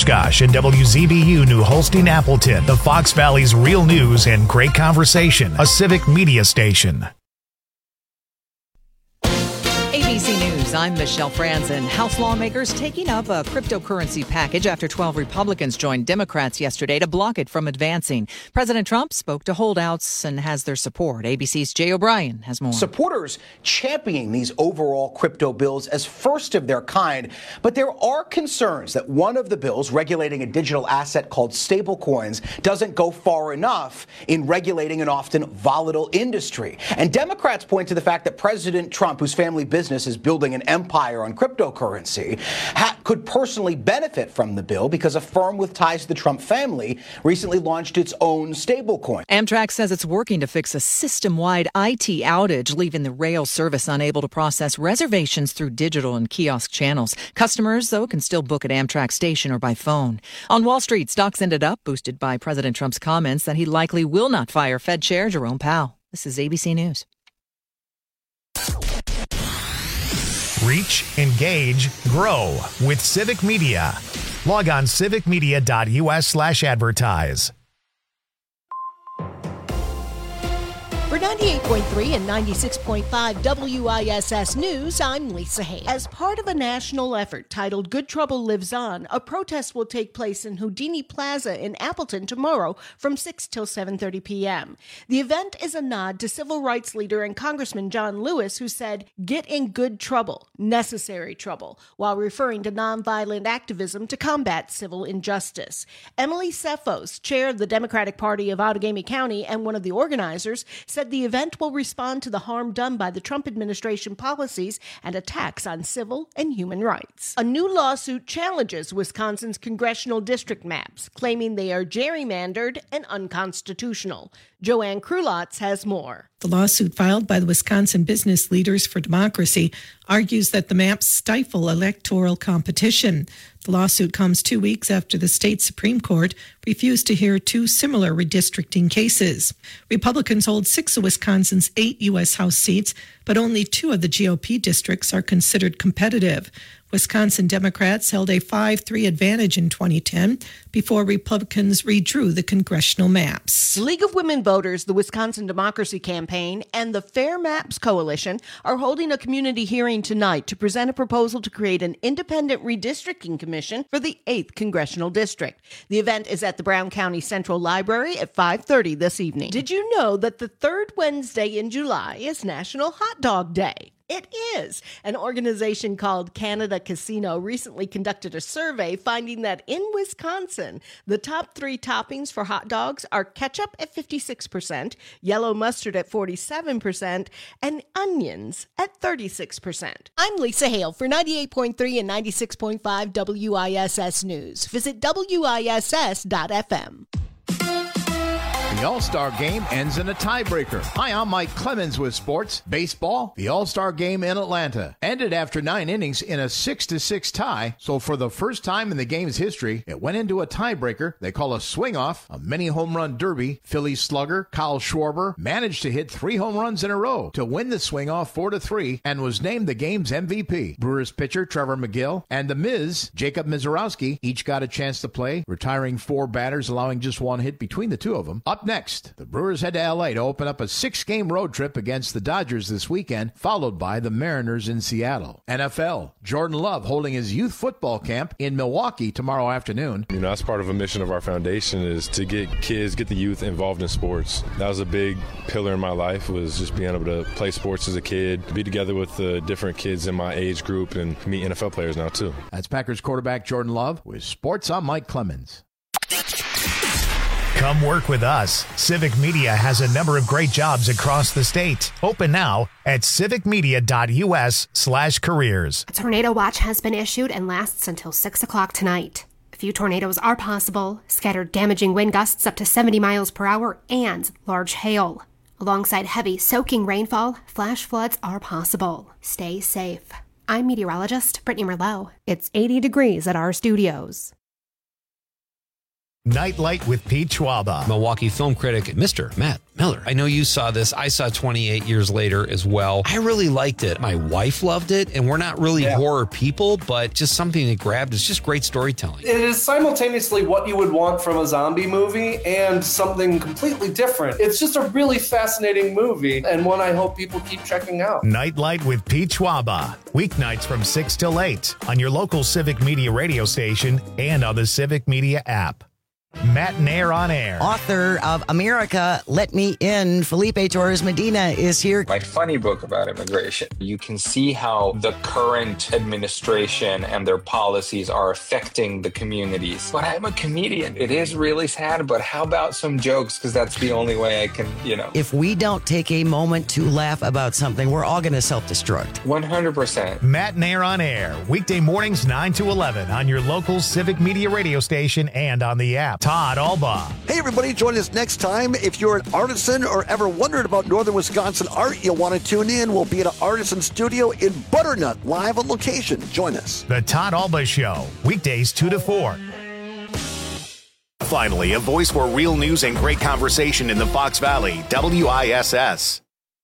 Oshkosh and WZBU New Holstein Appleton, the Fox Valley's real news and great conversation, a civic media station. ABC News, I'm Michelle Franzen. House lawmakers taking up a cryptocurrency package after 12 Republicans joined Democrats yesterday to block it from advancing. President Trump spoke to holdouts and has their support. ABC's Jay O'Brien has more. Supporters championing these overall crypto bills as first of their kind, but there are concerns that one of the bills regulating a digital asset called stablecoins doesn't go far enough in regulating an often volatile industry. And Democrats point to the fact that President Trump, whose family business is building an empire on cryptocurrency, could personally benefit from the bill because a firm with ties to the Trump family recently launched its own stablecoin. Amtrak says it's working to fix a system-wide IT outage, leaving the rail service unable to process reservations through digital and kiosk channels. Customers, though, can still book at Amtrak station or by phone. On Wall Street, stocks ended up boosted by President Trump's comments that he likely will not fire Fed Chair Jerome Powell. This is ABC News. Reach, engage, grow with Civic Media. Log on civicmedia.us/advertise. For 98.3 and 96.5 WISS News, I'm Lisa Hay. As part of a national effort titled Good Trouble Lives On, a protest will take place in Houdini Plaza in Appleton tomorrow from 6 till 7:30 p.m. The event is a nod to civil rights leader and Congressman John Lewis, who said, "Get in good trouble, necessary trouble," while referring to nonviolent activism to combat civil injustice. Emily Cephos, chair of the Democratic Party of Outagamie County and one of the organizers, said the event will respond to the harm done by the Trump administration policies and attacks on civil and human rights. A new lawsuit challenges Wisconsin's congressional district maps, claiming they are gerrymandered and unconstitutional. Joanne Krulotz has more. The lawsuit filed by the Wisconsin Business Leaders for Democracy argues that the maps stifle electoral competition. The lawsuit comes 2 weeks after the state Supreme Court refused to hear two similar redistricting cases. Republicans hold 6 of Wisconsin's 8 U.S. House seats, but only 2 of the GOP districts are considered competitive. Wisconsin Democrats held a 5-3 advantage in 2010 before Republicans redrew the congressional maps. The League of Women Voters, the Wisconsin Democracy Campaign, and the Fair Maps Coalition are holding a community hearing tonight to present a proposal to create an independent redistricting commission for the 8th Congressional District. The event is at the Brown County Central Library at 5:30 this evening. Did you know that the third Wednesday in July is National Hot Dog Day? It is. An organization called Canada Casino recently conducted a survey finding that in Wisconsin, the top 3 toppings for hot dogs are ketchup at 56%, yellow mustard at 47%, and onions at 36%. I'm Lisa Hale for 98.3 and 96.5 WISS News. Visit WISS.FM. The All-Star Game ends in a tiebreaker. Hi, I'm Mike Clemens with sports. Baseball, the All-Star Game in Atlanta ended after 9 innings in a 6-6 tie. So for the first time in the game's history, it went into a tiebreaker they call a swing-off, a mini home run derby. Phillies slugger Kyle Schwarber managed to hit 3 home runs in a row to win the swing-off 4-3 and was named the game's MVP. Brewers pitcher Trevor McGill and the Miz, Jacob Mizorowski, each got a chance to play, retiring 4 batters, allowing just 1 hit between the two of them. Up next, the Brewers head to L.A. to open up a 6-game road trip against the Dodgers this weekend, followed by the Mariners in Seattle. NFL, Jordan Love holding his youth football camp in Milwaukee tomorrow afternoon. You know, that's part of a mission of our foundation is to get the youth involved in sports. That was a big pillar in my life, was just being able to play sports as a kid, be together with different kids in my age group, and meet NFL players now too. That's Packers quarterback Jordan Love with Sports. I'm Mike Clemens. Come work with us. Civic Media has a number of great jobs across the state. Open now at civicmedia.us/careers. A tornado watch has been issued and lasts until 6 o'clock tonight. A few tornadoes are possible, scattered damaging wind gusts up to 70 miles per hour, and large hail. Alongside heavy, soaking rainfall, flash floods are possible. Stay safe. I'm meteorologist Brittany Merlot. It's 80 degrees at our studios. Nightlight with Pete Schwaba. Milwaukee film critic, Mr. Matt Miller. I know you saw this. I saw 28 years later as well. I really liked it. My wife loved it, and we're not really horror people, but just something that grabbed. It's just great storytelling. It is simultaneously what you would want from a zombie movie and something completely different. It's just a really fascinating movie, and one I hope people keep checking out. Nightlight with Pete Schwaba. Weeknights from 6 till 8 on your local Civic Media radio station and on the Civic Media app. Matt Nair on air. Author of America, Let Me In, Felipe Torres Medina is here. My funny book about immigration. You can see how the current administration and their policies are affecting the communities. But I'm a comedian. It is really sad, but how about some jokes? Because that's the only way I can, If we don't take a moment to laugh about something, we're all going to self-destruct. 100%. Matt Nair on air. Weekday mornings 9 to 11 on your local Civic Media radio station and on the app. Todd Alba. Hey, everybody, join us next time. If you're an artisan or ever wondered about Northern Wisconsin art, you'll want to tune in. We'll be at an artisan studio in Butternut, live on location. Join us. The Todd Alba Show, weekdays 2 to 4. Finally, a voice for real news and great conversation in the Fox Valley, WISS.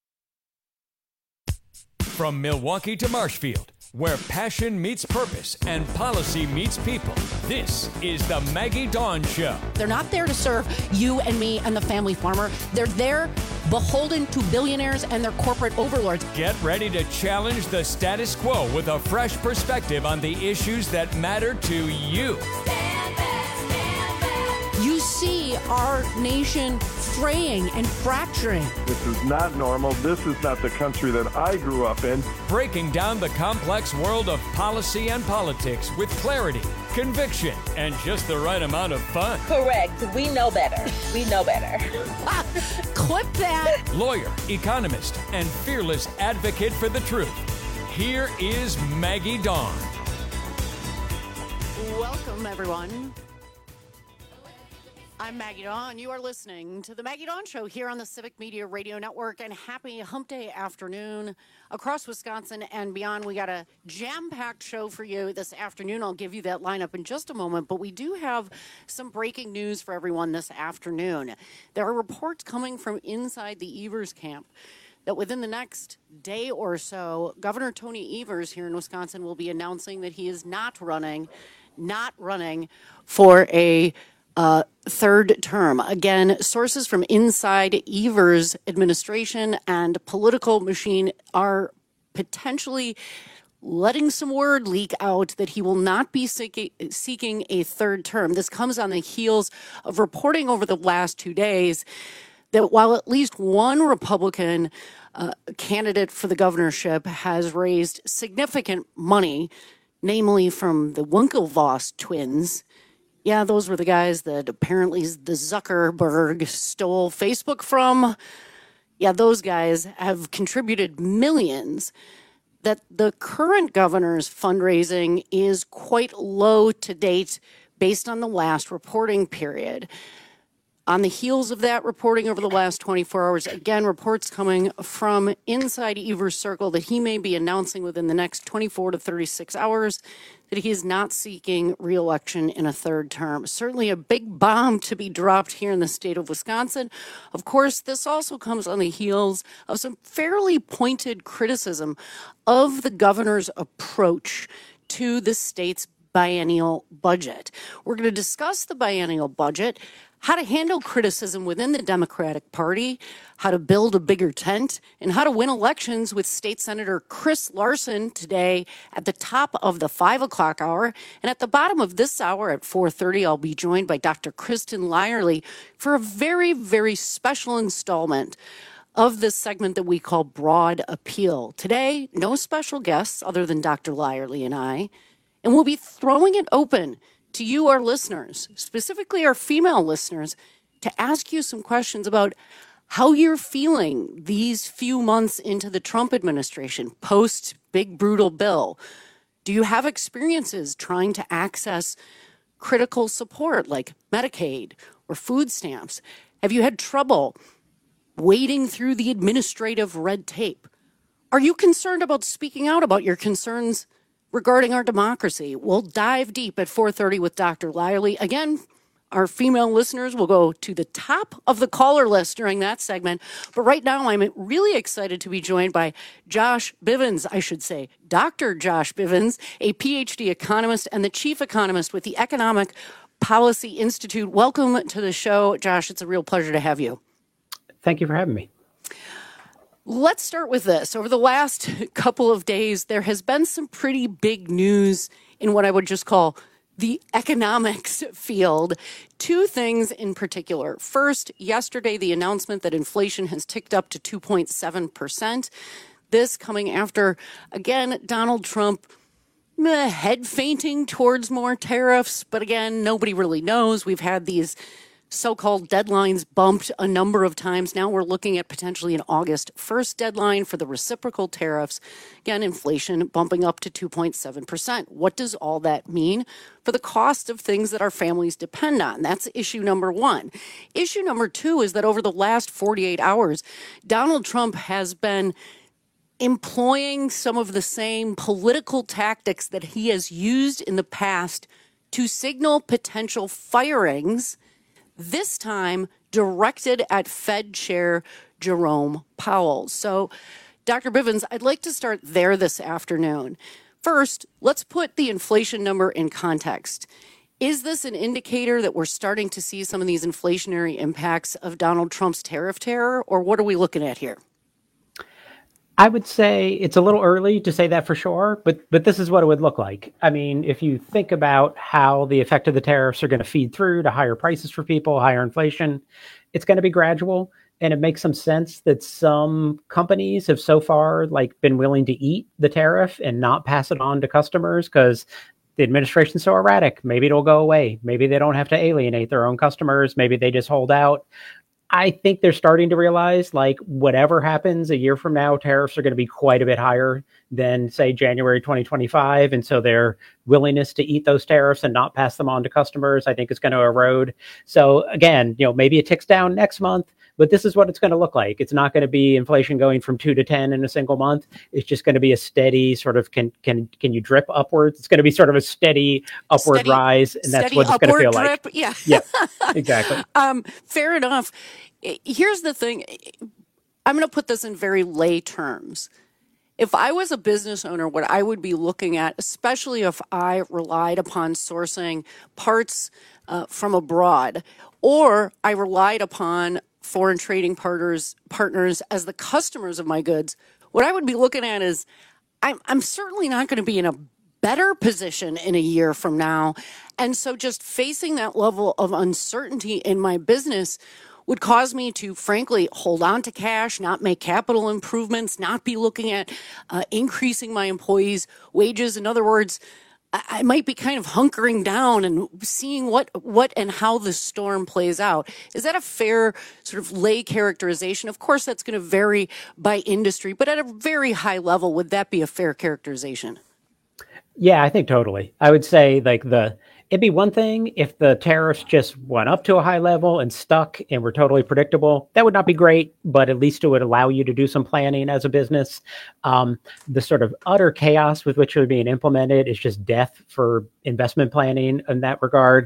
From Milwaukee to Marshfield, where passion meets purpose and policy meets people. This is the Maggie Dawn Show. They're not there to serve you and me and the family farmer. They're there beholden to billionaires and their corporate overlords. Get ready to challenge the status quo with a fresh perspective on the issues that matter to you. You see our nation fraying and fracturing. This is not normal. This is not the country that I grew up in. Breaking down the complex world of policy and politics with clarity, conviction, and just the right amount of fun. Correct. We know better. We know better. Clip that. Lawyer, economist, and fearless advocate for the truth. Here is Maggie Dawn. Welcome, everyone. I'm Maggie Dawn. You are listening to the Maggie Dawn Show here on the Civic Media Radio Network. And happy Hump Day afternoon across Wisconsin and beyond. We got a jam-packed show for you this afternoon. I'll give you that lineup in just a moment. But we do have some breaking news for everyone this afternoon. There are reports coming from inside the Evers camp that within the next day or so, Governor Tony Evers here in Wisconsin will be announcing that he is not running for a third term. Again, sources from inside Evers' administration and political machine are potentially letting some word leak out that he will not be seeking a third term. This comes on the heels of reporting over the last 2 days that while at least one Republican candidate for the governorship has raised significant money, namely from the Winklevoss twins. Yeah, those were the guys that apparently the Zuckerberg stole Facebook from. Yeah, those guys have contributed millions. That the current governor's fundraising is quite low to date based on the last reporting period. On the heels of that reporting over the last 24 hours, again, reports coming from inside Evers' circle that he may be announcing within the next 24 to 36 hours that he is not seeking re-election in a third term. Certainly a big bomb to be dropped here in the state of Wisconsin. Of course, this also comes on the heels of some fairly pointed criticism of the governor's approach to the state's biennial budget. We're going to discuss the biennial budget, how to handle criticism within the Democratic Party, how to build a bigger tent, and how to win elections with State Senator Chris Larson today at the top of the 5 o'clock hour. And at the bottom of this hour at 4:30, I'll be joined by Dr. Kristen Lyerly for a very, very special installment of this segment that we call Broad Appeal. Today, no special guests other than Dr. Lyerly and I, and we'll be throwing it open to you, our listeners, specifically our female listeners, to ask you some questions about how you're feeling these few months into the Trump administration, post big brutal bill. Do you have experiences trying to access critical support like Medicaid or food stamps? Have you had trouble wading through the administrative red tape? Are you concerned about speaking out about your concerns regarding our democracy? We'll dive deep at 4:30 with Dr. Lyerly. Again, Our female listeners will go to the top of the caller list during that segment. But right now, I'm really excited to be joined by Josh Bivens, I should say, Dr. Josh Bivens, a PhD economist and the chief economist with the Economic Policy Institute. Welcome to the show, Josh. It's a real pleasure to have you. Thank you for having me. Let's start with this. Over the last couple of days, there has been some pretty big news in what I would just call the economics field. Two things in particular. First, yesterday, the announcement that inflation has ticked up to 2.7%. This coming after, again, Donald Trump head fainting towards more tariffs. But again, nobody really knows. We've had these so-called deadlines bumped a number of times. Now we're looking at potentially an August 1st deadline for the reciprocal tariffs. Again, inflation bumping up to 2.7%. What does all that mean for the cost of things that our families depend on? That's issue number one. Issue number two is that over the last 48 hours, Donald Trump has been employing some of the same political tactics that he has used in the past to signal potential firings, this time directed at Fed Chair Jerome Powell. So, Dr. Bivens, I'd like to start there this afternoon. First, let's put the inflation number in context. Is this an indicator that we're starting to see some of these inflationary impacts of Donald Trump's tariff terror, or what are we looking at here? I would say it's a little early to say that for sure, but this is what it would look like. I mean, if you think about how the effect of the tariffs are going to feed through to higher prices for people, higher inflation, it's going to be gradual. And it makes some sense that some companies have so far been willing to eat the tariff and not pass it on to customers because the administration's so erratic. Maybe it'll go away. Maybe they don't have to alienate their own customers. Maybe they just hold out. I think they're starting to realize, whatever happens a year from now, tariffs are going to be quite a bit higher than, say, January 2025. And so their willingness to eat those tariffs and not pass them on to customers, I think, is going to erode. So again, maybe it ticks down next month, but this is what it's going to look like. It's not going to be inflation going from 2 to 10 in a single month. It's just going to be a steady sort of, can you drip upwards? It's going to be sort of a steady upward rise. And that's what it's going to feel drip. Like. Yeah. Yeah, exactly. Fair enough. Here's the thing. I'm going to put this in very lay terms. If I was a business owner, what I would be looking at, especially if I relied upon sourcing parts from abroad, or I relied upon foreign trading partners as the customers of my goods, what I would be looking at is I'm certainly not going to be in a better position in a year from now. And so just facing that level of uncertainty in my business would cause me to, frankly, hold on to cash, not make capital improvements, not be looking at increasing my employees' wages. In other words, I might be kind of hunkering down and seeing what and how the storm plays out. Is that a fair sort of lay characterization? Of course, that's going to vary by industry, but at a very high level, would that be a fair characterization? Yeah, I think totally. I would say it'd be one thing if the tariffs just went up to a high level and stuck and were totally predictable. That would not be great, but at least it would allow you to do some planning as a business. The sort of utter chaos with which they're being implemented is just death for investment planning in that regard.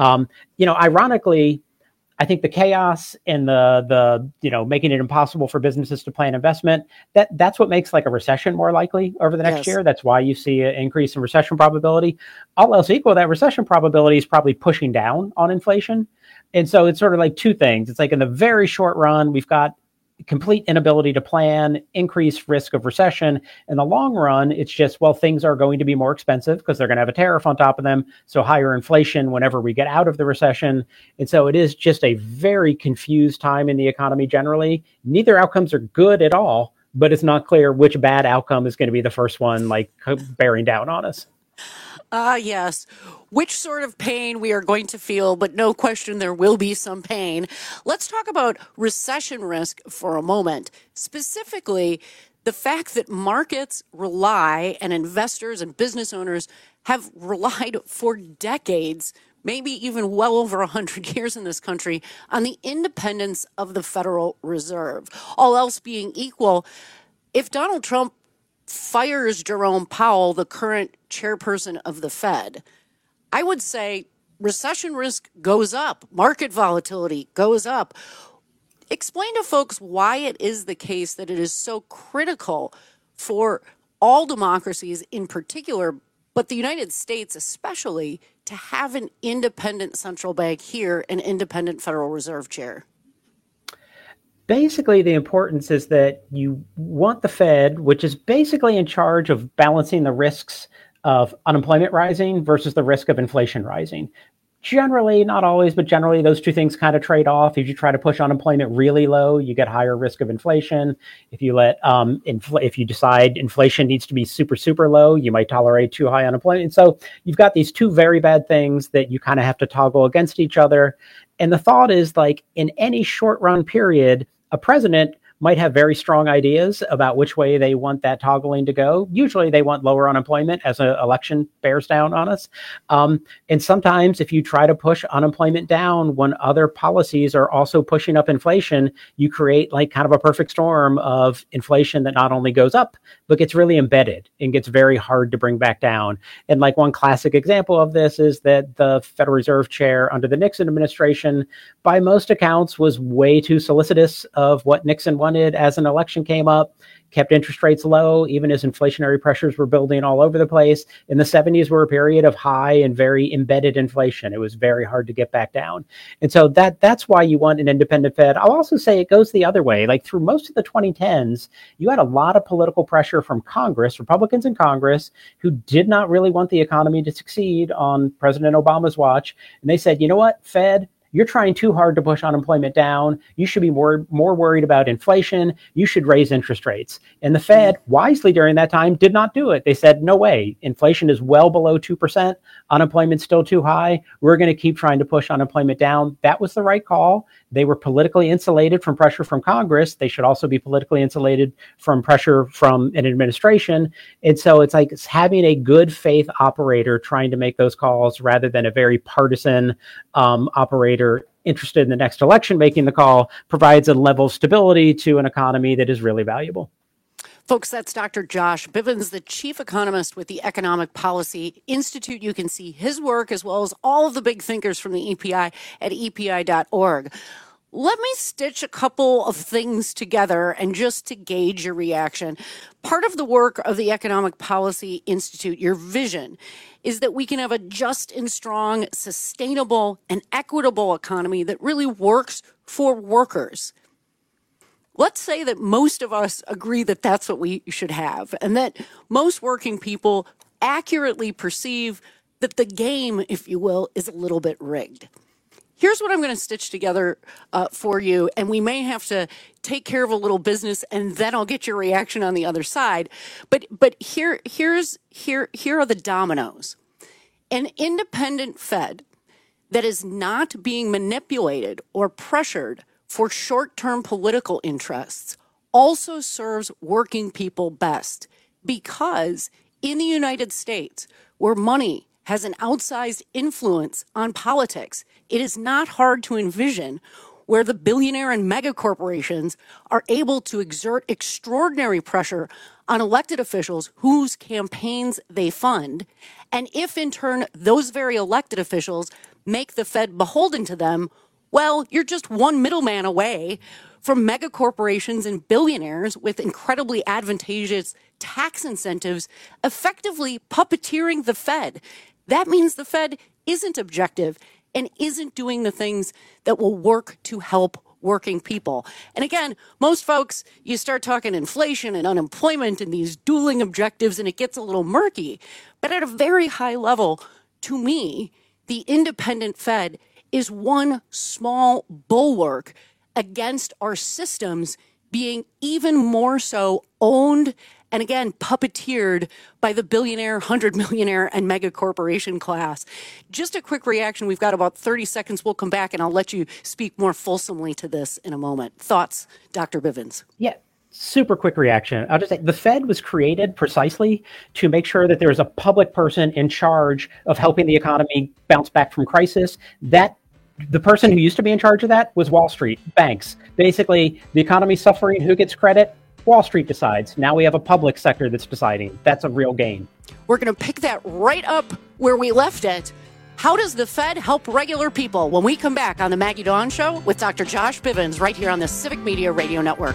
Ironically, I think the chaos and the making it impossible for businesses to plan investment, that's what makes a recession more likely over the next year. That's why you see an increase in recession probability. All else equal, that recession probability is probably pushing down on inflation. And so it's sort of two things. It's in the very short run, we've got complete inability to plan, increased risk of recession. In the long run, it's just, things are going to be more expensive because they're going to have a tariff on top of them. So higher inflation whenever we get out of the recession. And so it is just a very confused time in the economy generally. Neither outcomes are good at all, but it's not clear which bad outcome is going to be the first one, bearing down on us. Yes. Which sort of pain we are going to feel, but no question there will be some pain. Let's talk about recession risk for a moment. Specifically, the fact that markets rely and investors and business owners have relied for decades, maybe even well over 100 years in this country, on the independence of the Federal Reserve. All else being equal, if Donald Trump fires Jerome Powell, the current chairperson of the Fed, I would say recession risk goes up, market volatility goes up. Explain to folks why it is the case that it is so critical for all democracies in particular, but the United States especially, to have an independent central bank here, an independent Federal Reserve chair. Basically, the importance is that you want the Fed, which is basically in charge of balancing the risks of unemployment rising versus the risk of inflation rising. Generally, not always, but generally those two things kind of trade off. If you try to push unemployment really low, you get higher risk of inflation. If you let if you decide inflation needs to be super, super low, you might tolerate too high unemployment. And so you've got these two very bad things that you kind of have to toggle against each other. And the thought is, like, in any short run period, a president might have very strong ideas about which way they want that toggling to go. Usually they want lower unemployment as an election bears down on us. And sometimes if you try to push unemployment down when other policies are also pushing up inflation, you create like kind of a perfect storm of inflation that not only goes up, but gets really embedded and gets very hard to bring back down. And like one classic example of this is that the Federal Reserve chair under the Nixon administration, by most accounts, was way too solicitous of what Nixon wanted as an election came up, kept interest rates low, even as inflationary pressures were building all over the place. In the 70s were a period of high and very embedded inflation. It was very hard to get back down. And so that's why you want an independent Fed. I'll also say it goes the other way. Like through most of the 2010s, you had a lot of political pressure from Congress, Republicans in Congress, who did not really want the economy to succeed on President Obama's watch. And they said, you know what, Fed, you're trying too hard to push unemployment down. You should be more worried about inflation. You should raise interest rates. And the Fed, wisely during that time, did not do it. They said, no way. Inflation is well below 2%. Unemployment's still too high. We're going to keep trying to push unemployment down. That was the right call. They were politically insulated from pressure from Congress. They should also be politically insulated from pressure from an administration. And so it's like having a good faith operator trying to make those calls rather than a very partisan operator interested in the next election making the call provides a level of stability to an economy that is really valuable. Folks, that's Dr. Josh Bivens, the chief economist with the Economic Policy Institute. You can see his work as well as all of the big thinkers from the EPI at epi.org. Let me stitch a couple of things together and just to gauge your reaction. Part of the work of the Economic Policy Institute, your vision, is that we can have a just and strong, sustainable, and equitable economy that really works for workers. Let's say that most of us agree that that's what we should have, and that most working people accurately perceive that the game, if you will, is a little bit rigged. Here's what I'm going to stitch together for you, and we may have to take care of a little business, and then I'll get your reaction on the other side. But here are the dominoes. An independent Fed that is not being manipulated or pressured for short-term political interests also serves working people best, because in the United States, where money has an outsized influence on politics, it is not hard to envision where the billionaire and mega corporations are able to exert extraordinary pressure on elected officials whose campaigns they fund. And if in turn those very elected officials make the Fed beholden to them, well, you're just one middleman away from mega corporations and billionaires with incredibly advantageous tax incentives effectively puppeteering the Fed. That means the Fed isn't objective and isn't doing the things that will work to help working people. And again, most folks, you start talking inflation and unemployment and these dueling objectives, and it gets a little murky. But at a very high level, to me, the independent Fed is one small bulwark against our systems being even more so owned and again, puppeteered by the billionaire, 100 millionaire, and mega corporation class. Just a quick reaction. We've got about 30 seconds. We'll come back, and I'll let you speak more fulsomely to this in a moment. Thoughts, Dr. Bivens? Yeah. Super quick reaction. I'll just say the Fed was created precisely to make sure that there is a public person in charge of helping the economy bounce back from crisis. The person who used to be in charge of that was Wall Street, banks. Basically, the economy's suffering. Who gets credit? Wall Street decides. Now we have a public sector that's deciding. That's a real game. We're going to pick that right up where we left it How does the Fed help regular people? When we come back on the Maggie Dawn Show with Dr. Josh Bivens right here on the Civic Media Radio Network.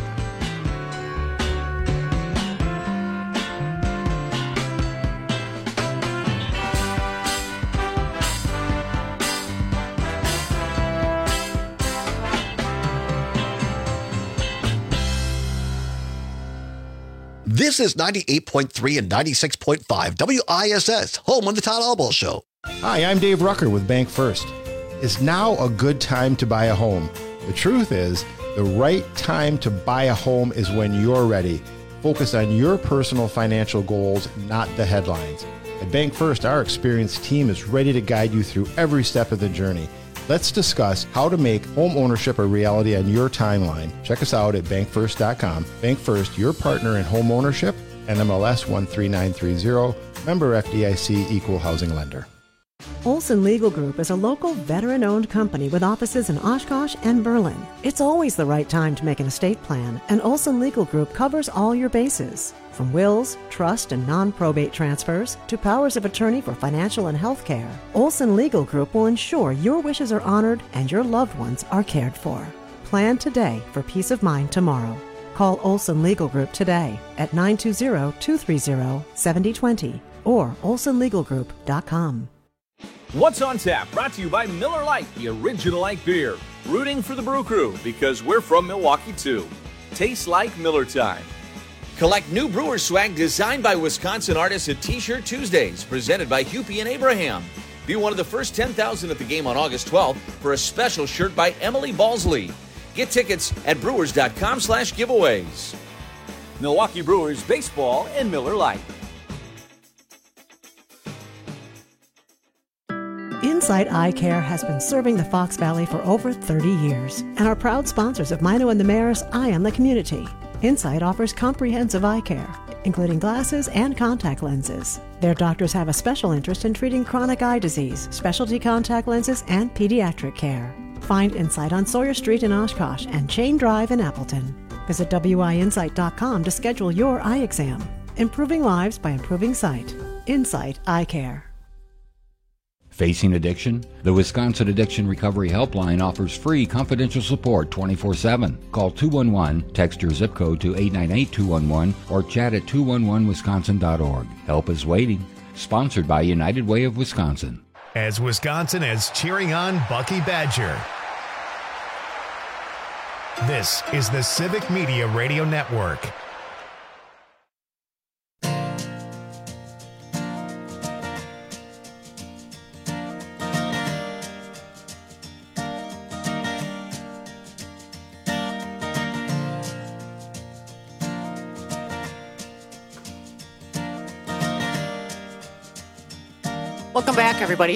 This is 98.3 and 96.5 WISS, home on the Todd Albaugh Show. Hi, I'm Dave Rucker with Bank First. Is now a good time to buy a home? The truth is, the right time to buy a home is when you're ready. Focus on your personal financial goals, not the headlines. At Bank First, our experienced team is ready to guide you through every step of the journey. Let's discuss how to make home ownership a reality on your timeline. Check us out at bankfirst.com. Bank First, your partner in home ownership, NMLS 13930, member FDIC, equal housing lender. Olson Legal Group is a local veteran-owned company with offices in Oshkosh and Berlin. It's always the right time to make an estate plan, and Olson Legal Group covers all your bases. From wills, trust, and non-probate transfers to powers of attorney for financial and health care, Olson Legal Group will ensure your wishes are honored and your loved ones are cared for. Plan today for peace of mind tomorrow. Call Olson Legal Group today at 920-230-7020 or olsonlegalgroup.com. What's on Tap, brought to you by Miller Lite, the original light beer. Rooting for the Brew Crew because we're from Milwaukee too. Tastes like Miller time. Collect new Brewer swag designed by Wisconsin artists at T-Shirt Tuesdays, presented by Hupie and Abraham. Be one of the first 10,000 at the game on August 12th for a special shirt by Emily Balsley. Get tickets at brewers.com/giveaways. Milwaukee Brewers baseball and Miller Lite. Insight Eye Care has been serving the Fox Valley for over 30 years and are proud sponsors of Mino and the Mayor's Eye on the Community. Insight offers comprehensive eye care, including glasses and contact lenses. Their doctors have a special interest in treating chronic eye disease, specialty contact lenses, and pediatric care. Find Insight on Sawyer Street in Oshkosh and Chain Drive in Appleton. Visit WIinsight.com to schedule your eye exam. Improving lives by improving sight. Insight Eye Care. Facing addiction? The Wisconsin Addiction Recovery Helpline offers free confidential support 24/7. Call 211, text your zip code to 898-211, or chat at 211wisconsin.org. Help is waiting. Sponsored by United Way of Wisconsin. As Wisconsin is cheering on Bucky Badger. This is the Civic Media Radio Network. Welcome back, everybody.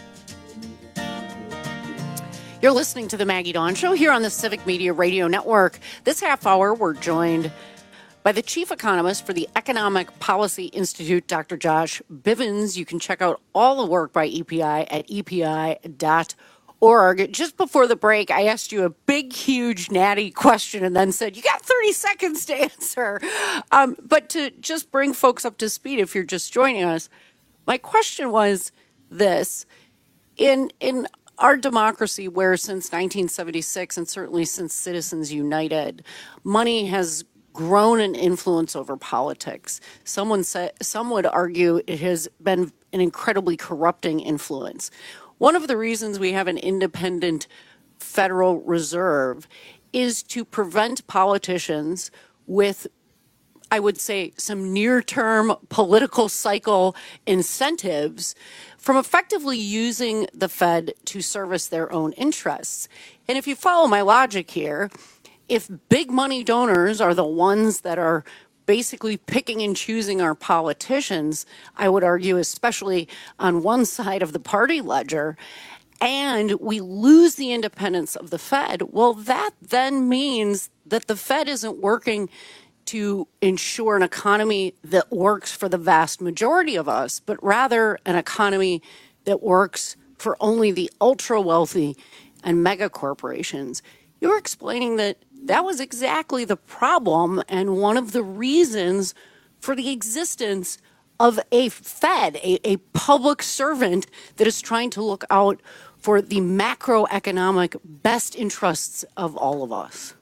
You're listening to the Maggie Dawn Show here on the Civic Media Radio Network. This half hour, we're joined by the chief economist for the Economic Policy Institute, Dr. Josh Bivens. You can check out all the work by EPI at epi.org. Just before the break, I asked you a big, huge, natty question and then said, you got 30 seconds to answer. But to just bring folks up to speed, if you're just joining us, my question was this: in our democracy, where since 1976 and certainly since Citizens United, money has grown in influence over politics. Some would argue it has been an incredibly corrupting influence. One of the reasons we have an independent Federal Reserve is to prevent politicians with, I would say, some near-term political cycle incentives from effectively using the Fed to service their own interests. And if you follow my logic here, if big money donors are the ones that are basically picking and choosing our politicians, I would argue, especially on one side of the party ledger, and we lose the independence of the Fed, well, that then means that the Fed isn't working to ensure an economy that works for the vast majority of us, but rather an economy that works for only the ultra wealthy and mega corporations. You're explaining that that was exactly the problem and one of the reasons for the existence of a Fed, a public servant that is trying to look out for the macroeconomic best interests of all of us.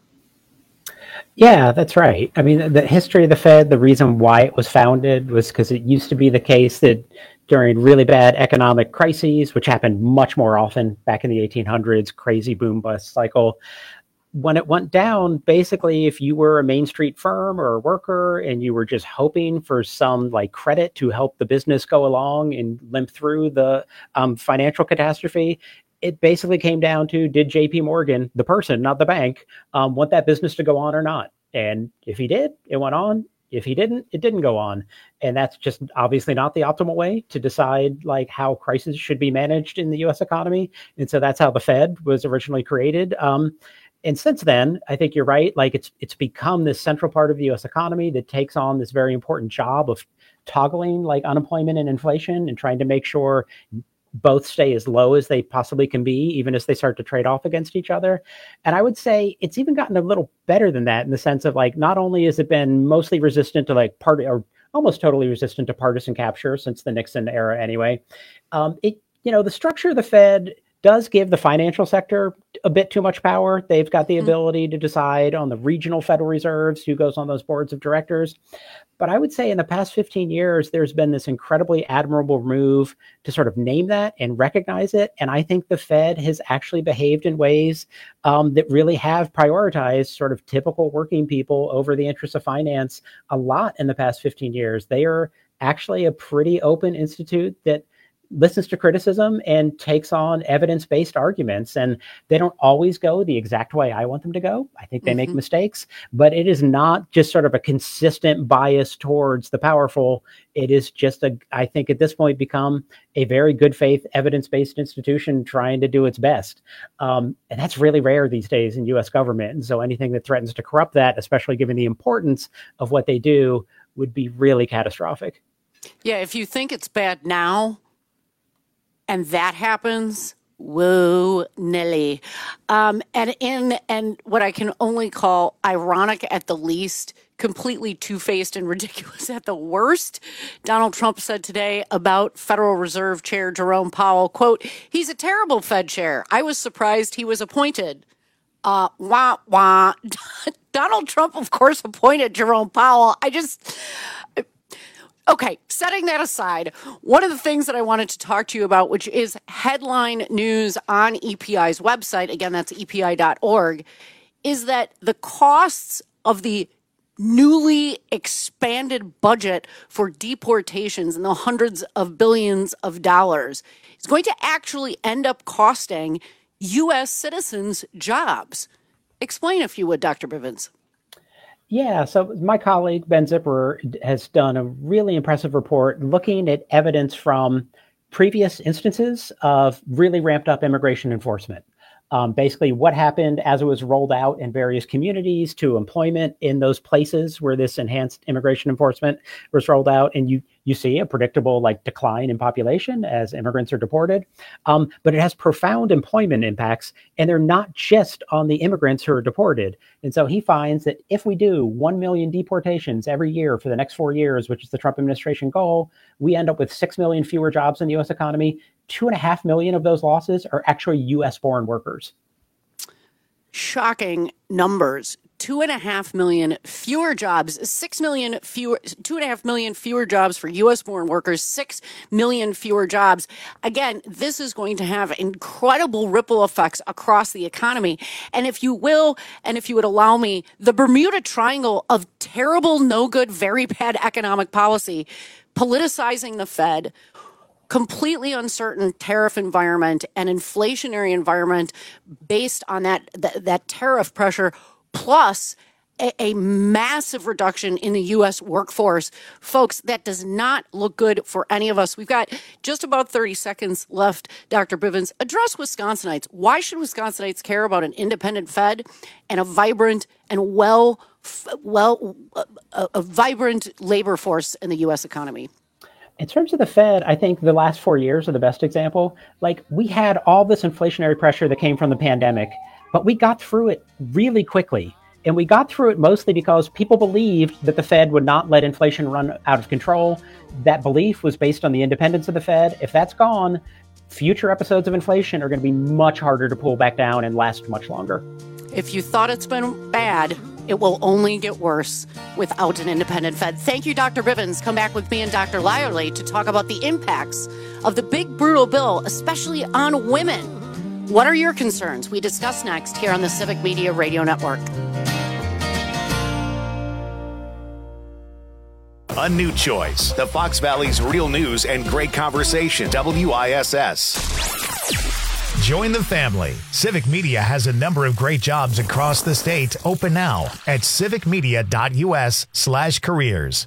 Yeah, that's right. I mean, the history of the Fed, the reason why it was founded was because it used to be the case that during really bad economic crises, which happened much more often back in the 1800s, crazy boom bust cycle, when it went down, basically, if you were a Main Street firm or a worker and you were just hoping for some like credit to help the business go along and limp through the financial catastrophe, it basically came down to, did JP Morgan, the person, not the bank, want that business to go on or not? And if he did, it went on. If he didn't, it didn't go on. And that's just obviously not the optimal way to decide like how crises should be managed in the US economy. And so that's how the Fed was originally created. And since then, I think you're right. Like it's become this central part of the U.S. economy that takes on this very important job of toggling like unemployment and inflation and trying to make sure both stay as low as they possibly can be, even as they start to trade off against each other. And I would say it's even gotten a little better than that in the sense of like, not only has it been mostly resistant to like or almost totally resistant to partisan capture since the Nixon era anyway. The structure of the Fed does give the financial sector a bit too much power. They've got the ability to decide on the regional Federal Reserves, who goes on those boards of directors. But I would say in the past 15 years, there's been this incredibly admirable move to sort of name that and recognize it. And I think the Fed has actually behaved in ways that really have prioritized sort of typical working people over the interests of finance a lot in the past 15 years. They are actually a pretty open institute that listens to criticism and takes on evidence-based arguments. And they don't always go the exact way I want them to go. I think they make mistakes, but it is not just sort of a consistent bias towards the powerful. It is just I think at this point become a very good faith evidence-based institution trying to do its best. And that's really rare these days in US government. And so anything that threatens to corrupt that, especially given the importance of what they do, would be really catastrophic. Yeah, if you think it's bad now, and that happens, whoa, Nelly. And what I can only call ironic at the least, completely two-faced and ridiculous at the worst, Donald Trump said today about Federal Reserve Chair Jerome Powell, quote, "He's a terrible Fed chair. I was surprised he was appointed." Wah, wah. Donald Trump, of course, appointed Jerome Powell. Okay, setting that aside, one of the things that I wanted to talk to you about, which is headline news on EPI's website, again, that's epi.org, is that the costs of the newly expanded budget for deportations in the hundreds of billions of dollars is going to actually end up costing U.S. citizens jobs. Explain, if you would, Dr. Bivens. Yeah, so my colleague, Ben Zipperer, has done a really impressive report looking at evidence from previous instances of really ramped up immigration enforcement. Basically, what happened as it was rolled out in various communities to employment in those places where this enhanced immigration enforcement was rolled out. And you see a predictable decline in population as immigrants are deported. But it has profound employment impacts, and they're not just on the immigrants who are deported. And so he finds that if we do 1 million deportations every year for the next 4 years, which is the Trump administration goal, we end up with 6 million fewer jobs in the U.S. economy. 2.5 million of those losses are actually U.S.-born workers. Shocking numbers. 2.5 million fewer jobs, 6 million fewer, 2.5 million fewer jobs for U.S.-born workers, 6 million fewer jobs. Again, this is going to have incredible ripple effects across the economy. And if you will, and if you would allow me, the Bermuda Triangle of terrible, no good, very bad economic policy, politicizing the Fed, completely uncertain tariff environment and inflationary environment based on that tariff pressure, plus a massive reduction in the U.S. workforce. Folks, that does not look good for any of us. We've got just about 30 seconds left. Dr. Bivens, address Wisconsinites. Why should Wisconsinites care about an independent Fed and a vibrant and a vibrant labor force in the U.S. economy? In terms of the Fed, I think the last 4 years are the best example. We had all this inflationary pressure that came from the pandemic, but we got through it really quickly. And we got through it mostly because people believed that the Fed would not let inflation run out of control. That belief was based on the independence of the Fed. If that's gone, future episodes of inflation are going to be much harder to pull back down and last much longer. If you thought it's been bad, it will only get worse without an independent Fed. Thank you, Dr. Bivens. Come back with me and Dr. Lyerly to talk about the impacts of the big, brutal bill, especially on women. What are your concerns? We discuss next here on the Civic Media Radio Network. A new choice. The Fox Valley's real news and great conversation. WISS. Join the family. Civic Media has a number of great jobs across the state open now at civicmedia.us/careers.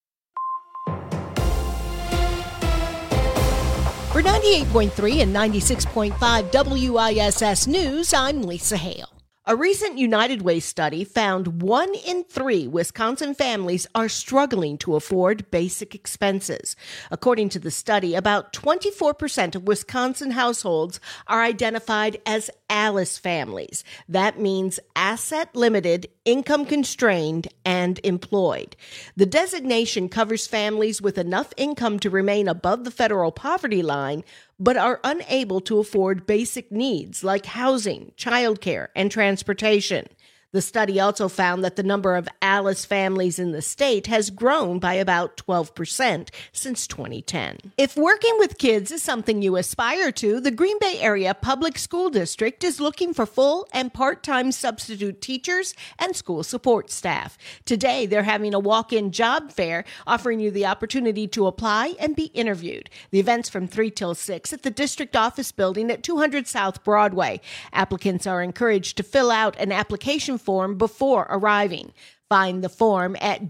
For 98.3 and 96.5 WISS News, I'm Lisa Hale. A recent United Way study found 1 in 3 Wisconsin families are struggling to afford basic expenses. According to the study, about 24% of Wisconsin households are identified as ALICE families. That means asset limited, income constrained, and employed. The designation covers families with enough income to remain above the federal poverty line, but are unable to afford basic needs like housing, childcare, and transportation. The study also found that the number of ALICE families in the state has grown by about 12% since 2010. If working with kids is something you aspire to, the Green Bay Area Public School District is looking for full and part-time substitute teachers and school support staff. Today, they're having a walk-in job fair offering you the opportunity to apply and be interviewed. The event's from 3 till 6 at the district office building at 200 South Broadway. Applicants are encouraged to fill out an application form before arriving. Find the form at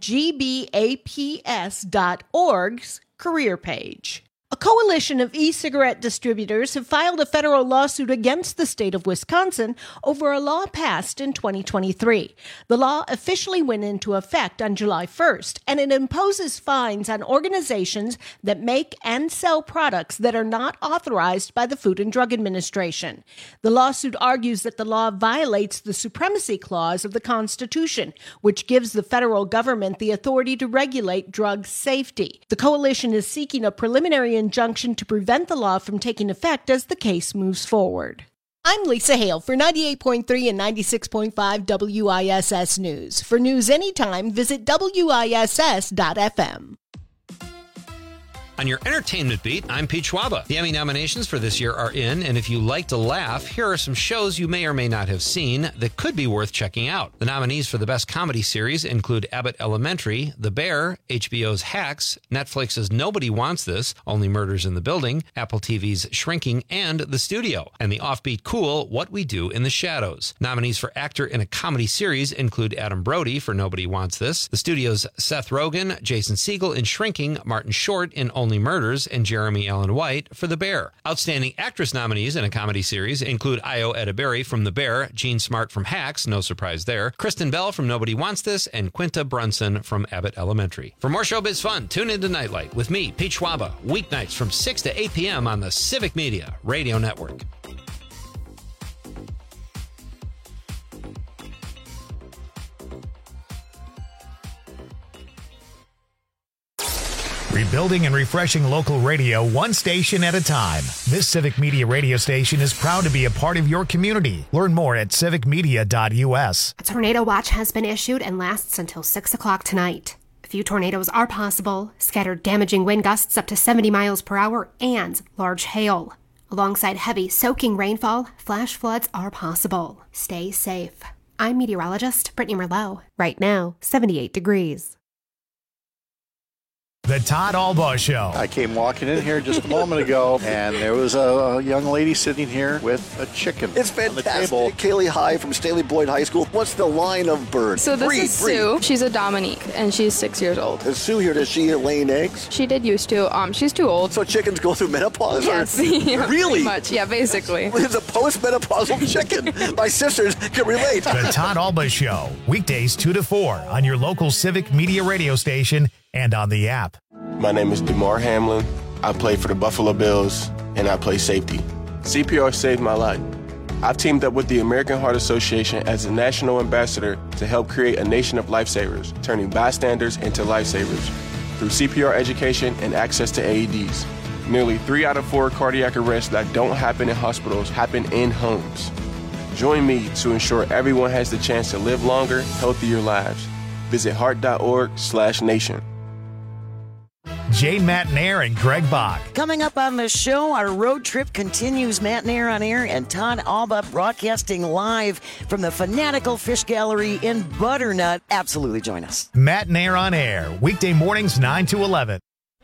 gbaps.org's career page. A coalition of e-cigarette distributors have filed a federal lawsuit against the state of Wisconsin over a law passed in 2023. The law officially went into effect on July 1st, and it imposes fines on organizations that make and sell products that are not authorized by the Food and Drug Administration. The lawsuit argues that the law violates the Supremacy Clause of the Constitution, which gives the federal government the authority to regulate drug safety. The coalition is seeking a preliminary injunction to prevent the law from taking effect as the case moves forward. I'm Lisa Hale for 98.3 and 96.5 WISS News. For news anytime, visit WISS.FM. On your entertainment beat, I'm Pete Schwaba. The Emmy nominations for this year are in, and if you like to laugh, here are some shows you may or may not have seen that could be worth checking out. The nominees for the Best Comedy Series include Abbott Elementary, The Bear, HBO's Hacks, Netflix's Nobody Wants This, Only Murders in the Building, Apple TV's Shrinking, and The Studio, and the offbeat cool What We Do in the Shadows. Nominees for Actor in a Comedy Series include Adam Brody for Nobody Wants This, The Studio's Seth Rogen, Jason Segel in Shrinking, Martin Short in Only Murders, and Jeremy Allen White for The Bear. Outstanding actress nominees in a comedy series include Io Edeberry from The Bear, Jean Smart from Hacks, no surprise there, Kristen Bell from Nobody Wants This, and Quinta Brunson from Abbott Elementary. For more showbiz fun, tune into Nightlight with me, Pete Schwaba, weeknights from 6 to 8 p.m. on the Civic Media Radio Network. Rebuilding and refreshing local radio one station at a time. This Civic Media radio station is proud to be a part of your community. Learn more at civicmedia.us. A tornado watch has been issued and lasts until 6 o'clock tonight. A few tornadoes are possible, scattered damaging wind gusts up to 70 miles per hour, and large hail. Alongside heavy, soaking rainfall, flash floods are possible. Stay safe. I'm meteorologist Brittany Merlot. Right now, 78 degrees. The Todd Albaugh Show. I came walking in here just a moment ago, and there was a young lady sitting here with a chicken. It's fantastic. Kaylee High from Staley Boyd High School. What's the line of bird? So this is Sue. She's a Dominique, and she's 6 years old. Is Sue here? Does she laying eggs? She did used to. She's too old. So chickens go through menopause? Yes. Yeah, really? Pretty much. Yeah, basically. It's a post-menopausal chicken. My sisters can relate. The Todd Albaugh Show. Weekdays 2 to 4 on your local Civic Media radio station and on the app. My name is DeMar Hamlin. I play for the Buffalo Bills, and I play safety. CPR saved my life. I've teamed up with the American Heart Association as a national ambassador to help create a nation of lifesavers, turning bystanders into lifesavers through CPR education and access to AEDs. Nearly 3 out of 4 cardiac arrests that don't happen in hospitals happen in homes. Join me to ensure everyone has the chance to live longer, healthier lives. Visit heart.org/nation. Jay Matnair and Greg Bach. Coming up on the show, our road trip continues. Matnair on air and Todd Alba broadcasting live from the Fanatical Fish Gallery in Butternut. Absolutely join us. Matnair on air, weekday mornings 9 to 11.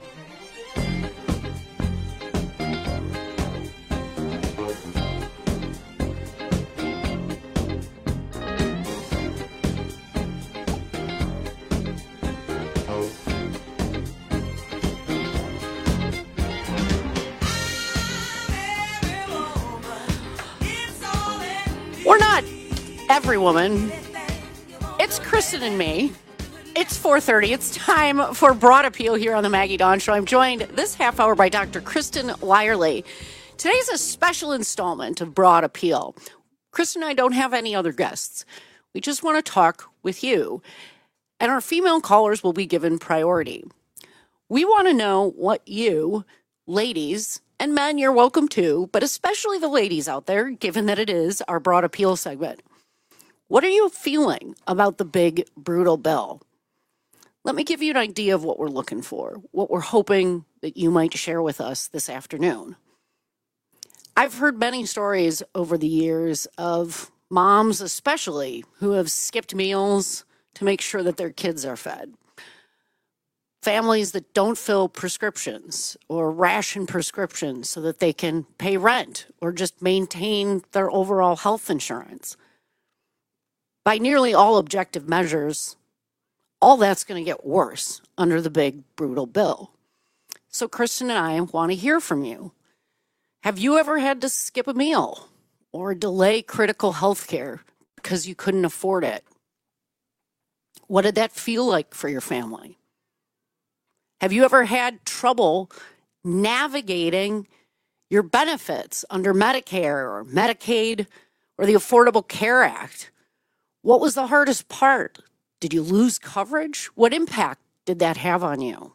We're not every woman. It's Kristen and me. It's 4:30. It's time for Broad Appeal here on the Maggie Dawn Show. I'm joined this half hour by Dr. Kristen Lyerly. Today's a special installment of Broad Appeal. Kristen and I don't have any other guests. We just want to talk with you. And our female callers will be given priority. We want to know what you, ladies, and men, you're welcome to, but especially the ladies out there, given that it is our Broad Appeal segment. What are you feeling about the big, brutal bill? Let me give you an idea of what we're looking for, what we're hoping that you might share with us this afternoon. I've heard many stories over the years of moms especially who have skipped meals to make sure that their kids are fed. Families that don't fill prescriptions or ration prescriptions so that they can pay rent or just maintain their overall health insurance. By nearly all objective measures, all that's going to get worse under the big, brutal bill. So Kristen and I want to hear from you. Have you ever had to skip a meal or delay critical health care because you couldn't afford it? What did that feel like for your family? Have you ever had trouble navigating your benefits under Medicare or Medicaid or the Affordable Care Act? What was the hardest part? Did you lose coverage? What impact did that have on you?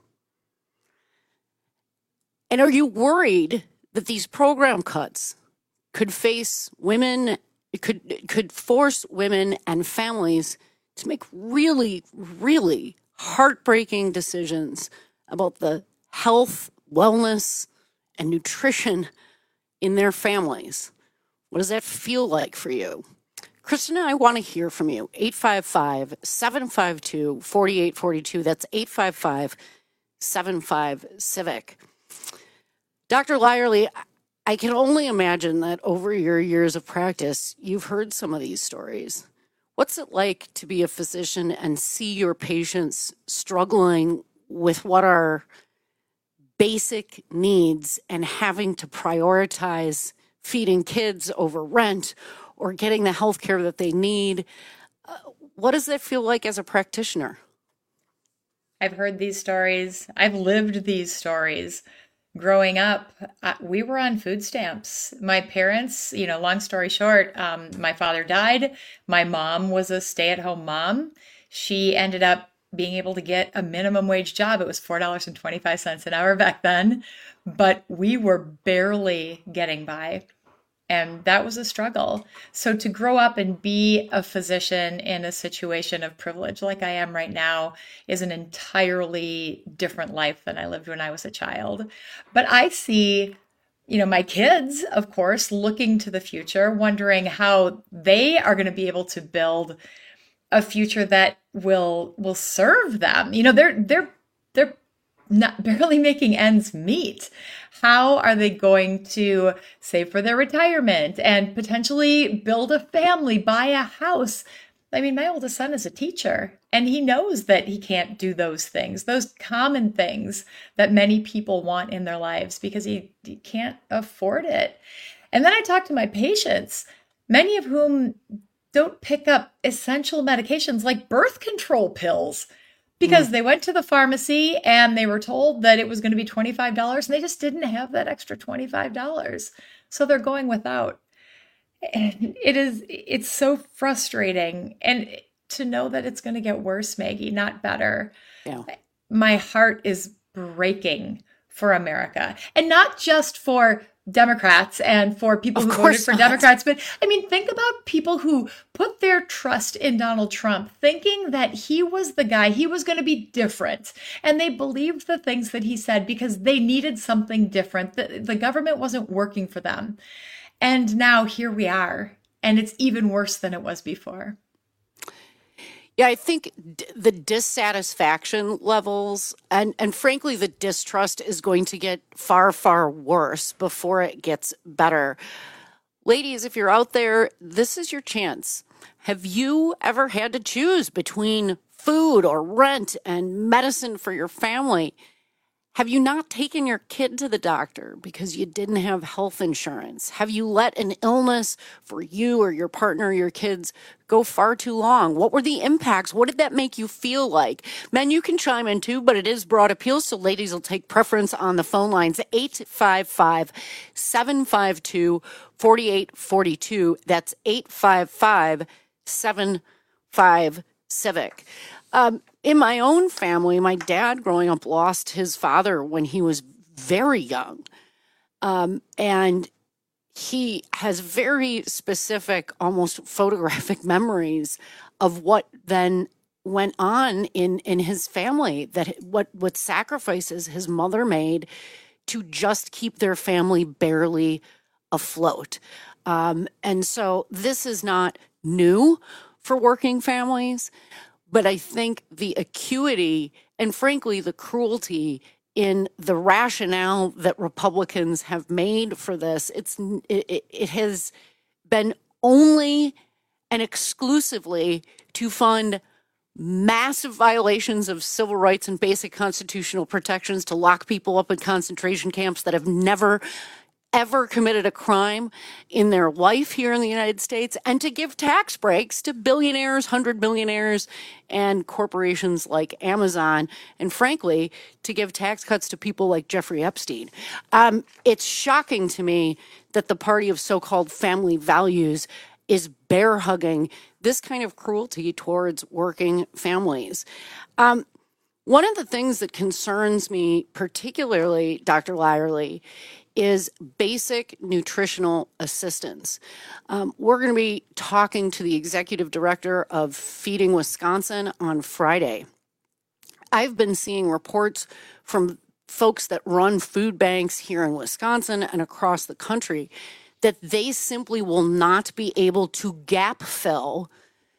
And are you worried that these program cuts could force women and families to make really, really heartbreaking decisions about the health, wellness, and nutrition in their families? What does that feel like for you? Kristen and I want to hear from you. 855-752-4842. That's 855-75-CIVIC. Dr. Lyerly, I can only imagine that over your years of practice, you've heard some of these stories. What's it like to be a physician and see your patients struggling with what are basic needs and having to prioritize feeding kids over rent or getting the health care that they need? What does that feel like as a practitioner? I've heard these stories. I've lived these stories. Growing up, we were on food stamps. My parents, long story short, my father died. My mom was a stay-at-home mom. She ended up being able to get a minimum wage job. It was $4.25 an hour back then, but we were barely getting by. And that was a struggle. So to grow up and be a physician in a situation of privilege like I am right now is an entirely different life than I lived when I was a child. But I see, my kids, of course, looking to the future, wondering how they are going to be able to build a future that will serve them. They're not barely making ends meet. How are they going to save for their retirement and potentially build a family, buy a house? I mean, my oldest son is a teacher, and he knows that he can't do those things, those common things that many people want in their lives, because he can't afford it. And then I talk to my patients, many of whom don't pick up essential medications like birth control pills, because they went to the pharmacy and they were told that it was going to be $25 and they just didn't have that extra $25. So they're going without. It's so frustrating. And to know that it's going to get worse, Maggie, not better. Yeah. My heart is breaking for America, and not just for Democrats and for people who voted for Democrats, but I mean, think about people who put their trust in Donald Trump, thinking that he was the guy, he was going to be different. And they believed the things that he said because they needed something different. The government wasn't working for them. And now here we are, and it's even worse than it was before. Yeah, I think the dissatisfaction levels and frankly, the distrust is going to get far, far worse before it gets better. Ladies, if you're out there, this is your chance. Have you ever had to choose between food or rent and medicine for your family? Have you not taken your kid to the doctor because you didn't have health insurance? Have you let an illness for you or your partner or your kids go far too long? What were the impacts? What did that make you feel like? Men, you can chime in too, but it is broad appeal, so ladies will take preference on the phone lines. 855-752-4842. That's 855-75-CIVIC. In my own family, my dad growing up lost his father when he was very young. And he has very specific, almost photographic memories of what then went on in his family, that what sacrifices his mother made to just keep their family barely afloat. And so this is not new for working families. But I think the acuity and, frankly, the cruelty in the rationale that Republicans have made for this, it has been only and exclusively to fund massive violations of civil rights and basic constitutional protections, to lock people up in concentration camps that have never ever committed a crime in their life here in the United States, and to give tax breaks to billionaires, 100 billionaires, and corporations like Amazon, and frankly, to give tax cuts to people like Jeffrey Epstein. It's shocking to me that the party of so-called family values is bear hugging this kind of cruelty towards working families. One of the things that concerns me particularly, Dr. Lyerly, is basic nutritional assistance. We're going to be talking to the executive director of Feeding Wisconsin on Friday. I've been seeing reports from folks that run food banks here in Wisconsin and across the country that they simply will not be able to gap fill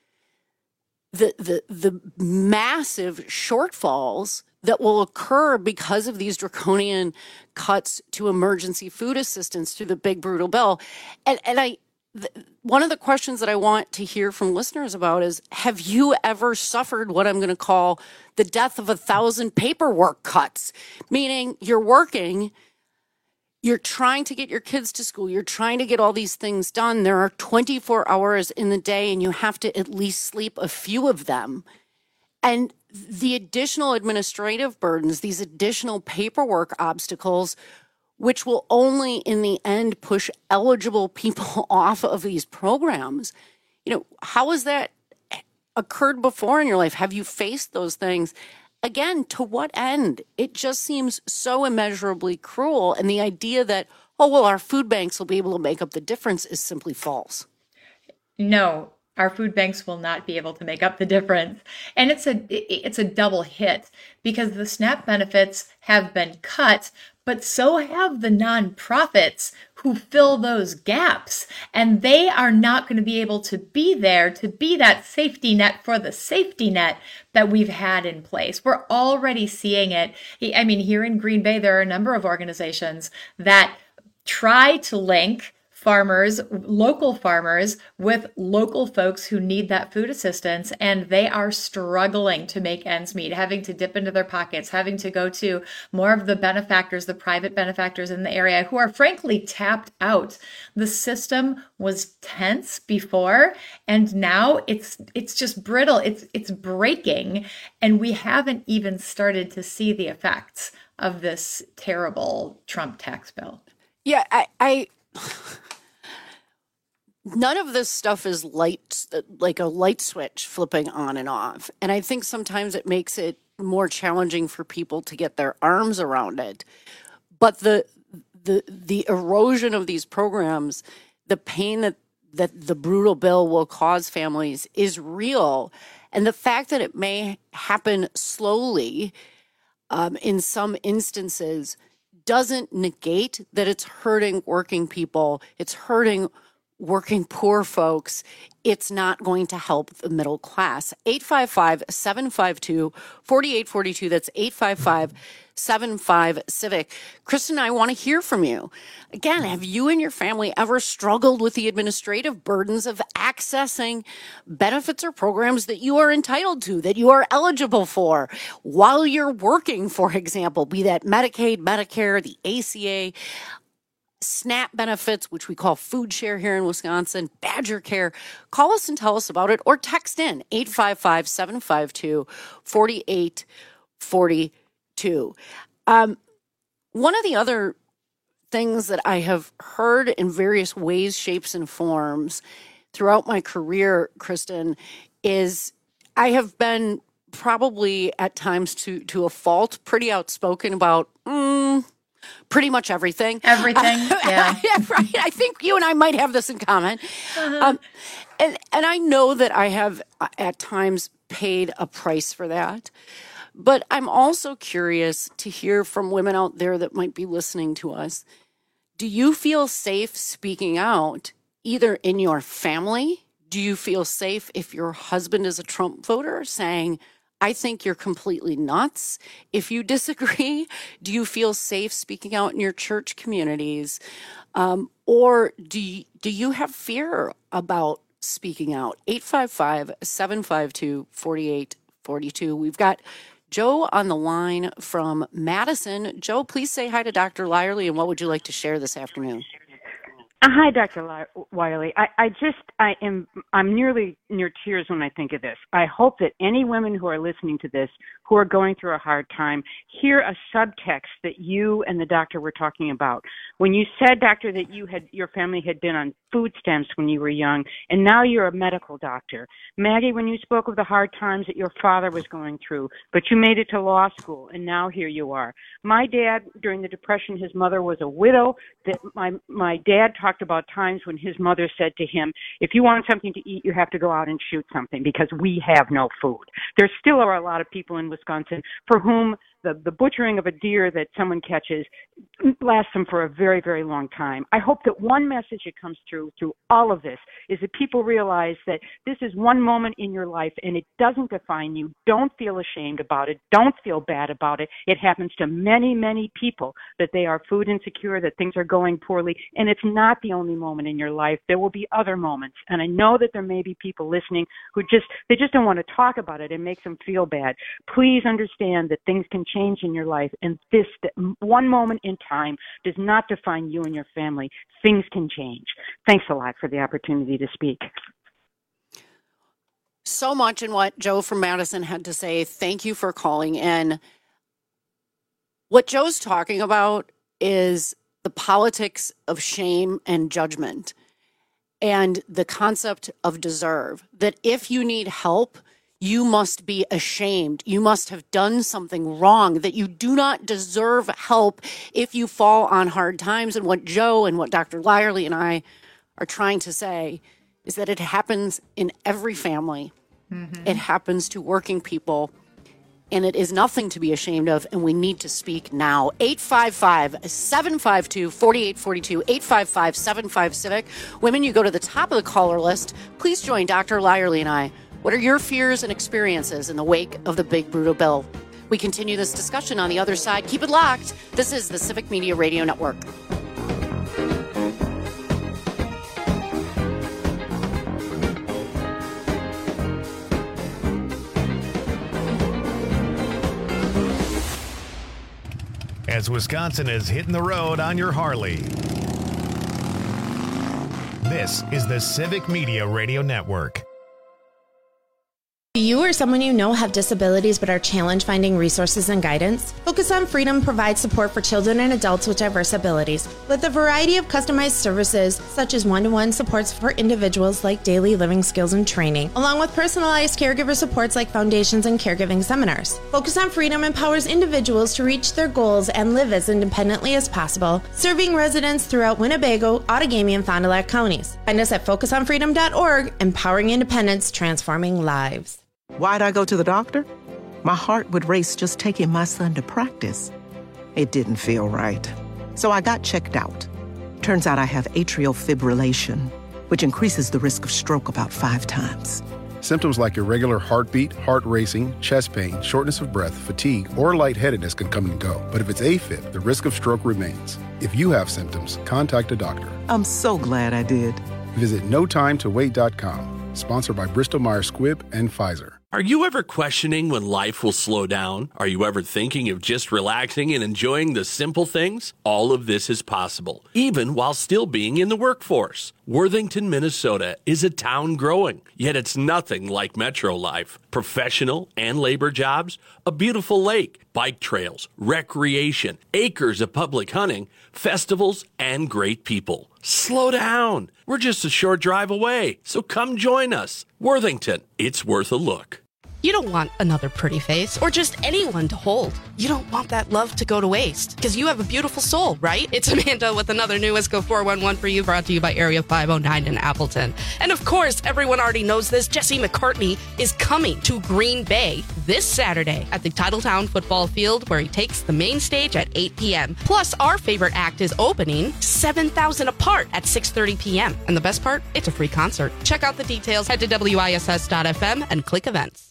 the massive shortfalls that will occur because of these draconian cuts to emergency food assistance through the big brutal bill. And one of the questions that I want to hear from listeners about is, have you ever suffered what I'm going to call the death of 1,000 paperwork cuts? Meaning you're working, you're trying to get your kids to school, you're trying to get all these things done. There are 24 hours in the day and you have to at least sleep a few of them. And the additional administrative burdens, these additional paperwork obstacles, which will only in the end push eligible people off of these programs. You know, how has that occurred before in your life? Have you faced those things? Again, to what end? It just seems so immeasurably cruel. And the idea that, oh, well, our food banks will be able to make up the difference is simply false. No. Our food banks will not be able to make up the difference. And it's a double hit, because the SNAP benefits have been cut, but so have the nonprofits who fill those gaps. And they are not going to be able to be there to be that safety net for the safety net that we've had in place. We're already seeing it. I mean, here in Green Bay, there are a number of organizations that try to link farmers, local farmers, with local folks who need that food assistance, and they are struggling to make ends meet, having to dip into their pockets, having to go to more of the benefactors, the private benefactors in the area, who are frankly tapped out. The system was tense before, and now it's just brittle. It's breaking, and we haven't even started to see the effects of this terrible Trump tax bill. Yeah, I none of this stuff is like a light switch flipping on and off. And I think sometimes it makes it more challenging for people to get their arms around it. But the erosion of these programs, the pain that the brutal bill will cause families is real. And the fact that it may happen slowly in some instances doesn't negate that it's hurting working people. It's hurting working poor folks. It's not going to help the middle class. 855-752-4842. That's 855-75-CIVIC. Kristen, I want to hear from you. Again, have you and your family ever struggled with the administrative burdens of accessing benefits or programs that you are entitled to, that you are eligible for while you're working, for example, be that Medicaid, Medicare, the ACA, SNAP benefits, which we call food share here in Wisconsin, Badger Care? Call us and tell us about it, or text in 855-752-4842. One of the other things that I have heard in various ways, shapes, and forms throughout my career, Kristen, is I have been probably at times to a fault pretty outspoken about pretty much everything. Everything, yeah. Right. I think you and I might have this in common. And I know that I have at times paid a price for that. But I'm also curious to hear from women out there that might be listening to us. Do you feel safe speaking out either in your family? Do you feel safe if your husband is a Trump voter saying, I think you're completely nuts? If you disagree, do you feel safe speaking out in your church communities? Or do you have fear about speaking out? 855-752-4842. We've got Joe on the line from Madison. Joe, please say hi to Dr. Lyerly, and what would you like to share this afternoon? Hi, Dr. Wiley. I'm nearly near tears when I think of this. I hope that any women who are listening to this, who are going through a hard time, hear a subtext that you and the doctor were talking about. When you said, doctor, that your family had been on food stamps when you were young, and now you're a medical doctor. Maggie, when you spoke of the hard times that your father was going through, but you made it to law school, and now here you are. My dad, during the Depression, his mother was a widow. That my dad talked about times when his mother said to him, if you want something to eat, you have to go out and shoot something because we have no food. There still are a lot of people in Wisconsin for whom the butchering of a deer that someone catches lasts them for a very, very long time. I hope that one message that comes through all of this is that people realize that this is one moment in your life and it doesn't define you. Don't feel ashamed about it. Don't feel bad about it. It happens to many, many people that they are food insecure, that things are going poorly, and it's not the only moment in your life. There will be other moments. And I know that there may be people listening who just don't want to talk about it. It makes them feel bad. Please understand that things can change in your life, and this one moment in time does not define you and your family. Things can change. Thanks a lot for the opportunity to speak. So much in what Joe from Madison had to say. Thank you for calling in. What Joe's talking about is the politics of shame and judgment and the concept of deserve, that if you need help, you must be ashamed. You must have done something wrong, that you do not deserve help if you fall on hard times. And what Joe and what Dr. Lyerly and I are trying to say is that it happens in every family. Mm-hmm. It happens to working people, and it is nothing to be ashamed of, and we need to speak now. 855-752-4842, 855-75-CIVIC. Women, you go to the top of the caller list. Please join Dr. Lyerly and I. What are your fears and experiences in the wake of the big brutal bill? We continue this discussion on the other side. Keep it locked. This is the Civic Media Radio Network. As Wisconsin is hitting the road on your Harley. This is the Civic Media Radio Network. Do you or someone you know have disabilities but are challenged finding resources and guidance? Focus on Freedom provides support for children and adults with diverse abilities, with a variety of customized services such as one-to-one supports for individuals like daily living skills and training, along with personalized caregiver supports like foundations and caregiving seminars. Focus on Freedom empowers individuals to reach their goals and live as independently as possible, serving residents throughout Winnebago, Outagamie, and Fond du Lac counties. Find us at focusonfreedom.org, empowering independence, transforming lives. Why'd I go to the doctor? My heart would race just taking my son to practice. It didn't feel right. So I got checked out. Turns out I have atrial fibrillation, which increases the risk of stroke about 5 times. Symptoms like irregular heartbeat, heart racing, chest pain, shortness of breath, fatigue, or lightheadedness can come and go. But if it's AFib, the risk of stroke remains. If you have symptoms, contact a doctor. I'm so glad I did. Visit notimetowait.com. Sponsored by Bristol-Myers Squibb and Pfizer. Are you ever questioning when life will slow down? Are you ever thinking of just relaxing and enjoying the simple things? All of this is possible, even while still being in the workforce. Worthington, Minnesota is a town growing, yet it's nothing like metro life. Professional and labor jobs, a beautiful lake, bike trails, recreation, acres of public hunting, festivals, and great people. Slow down. We're just a short drive away, so come join us. Worthington, it's worth a look. You don't want another pretty face or just anyone to hold. You don't want that love to go to waste because you have a beautiful soul, right? It's Amanda with another new Wisco 411 for you, brought to you by Area 509 in Appleton. And of course, everyone already knows this. Jesse McCartney is coming to Green Bay this Saturday at the Titletown football field where he takes the main stage at 8 p.m. Plus, our favorite act is opening 7,000 apart at 6:30 p.m. And the best part, it's a free concert. Check out the details. Head to WISS.FM and click events.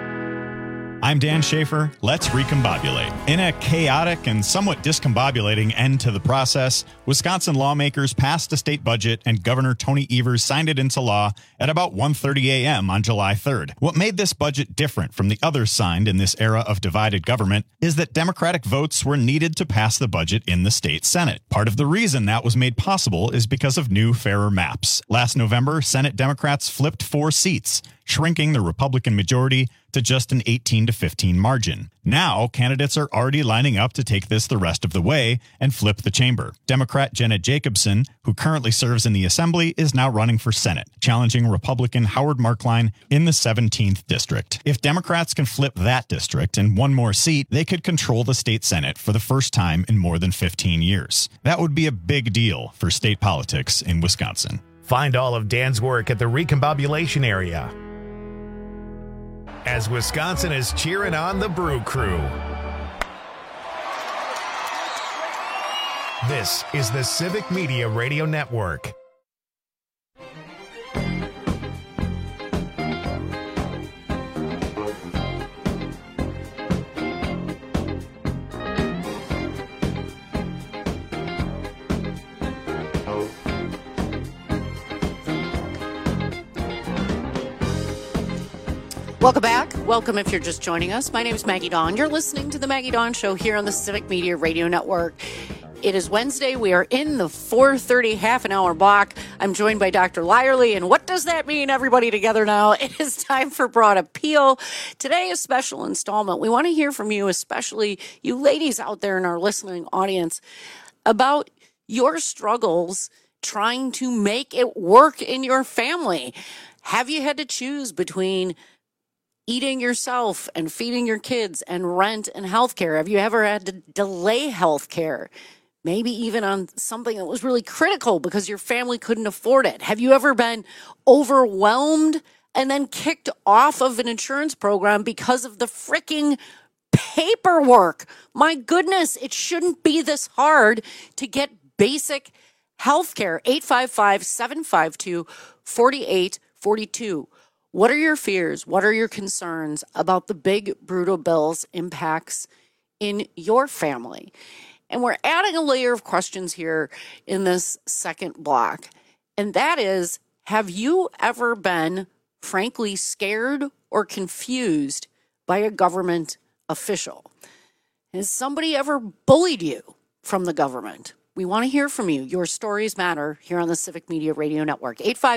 I'm Dan Schaefer. Let's recombobulate. In a chaotic and somewhat discombobulating end to the process, Wisconsin lawmakers passed a state budget and Governor Tony Evers signed it into law at about 1:30 a.m. on July 3rd. What made this budget different from the others signed in this era of divided government is that Democratic votes were needed to pass the budget in the state Senate. Part of the reason that was made possible is because of new, fairer maps. Last November, Senate Democrats flipped 4 seats, shrinking the Republican majority to just an 18-15 margin. Now, candidates are already lining up to take this the rest of the way and flip the chamber. Democrat Jenna Jacobson, who currently serves in the Assembly, is now running for Senate, challenging Republican Howard Markline in the 17th district. If Democrats can flip that district and one more seat, they could control the state Senate for the first time in more than 15 years. That would be a big deal for state politics in Wisconsin. Find all of Dan's work at the Recombobulation area, as Wisconsin is cheering on the Brew Crew. This is the Civic Media Radio Network. Welcome back. Welcome if you're just joining us. My name is Maggie Dawn. You're listening to the Maggie Dawn Show here on the Civic Media Radio Network. It is Wednesday. We are in the 4:30 half an hour block. I'm joined by Dr. Lyerly. And what does that mean, everybody together now? It is time for Broad Appeal. Today, a special installment. We want to hear from you, especially you ladies out there in our listening audience, about your struggles trying to make it work in your family. Have you had to choose between eating yourself and feeding your kids and rent and healthcare? Have you ever had to delay healthcare? Maybe even on something that was really critical because your family couldn't afford it. Have you ever been overwhelmed and then kicked off of an insurance program because of the freaking paperwork? My goodness, it shouldn't be this hard to get basic healthcare. 855-752-4842. What are your fears? What are your concerns about the big, brutal bill's impacts in your family? And we're adding a layer of questions here in this second block. And that is, have you ever been, frankly, scared or confused by a government official? Has somebody ever bullied you from the government? We want to hear from you. Your stories matter here on the Civic Media Radio Network.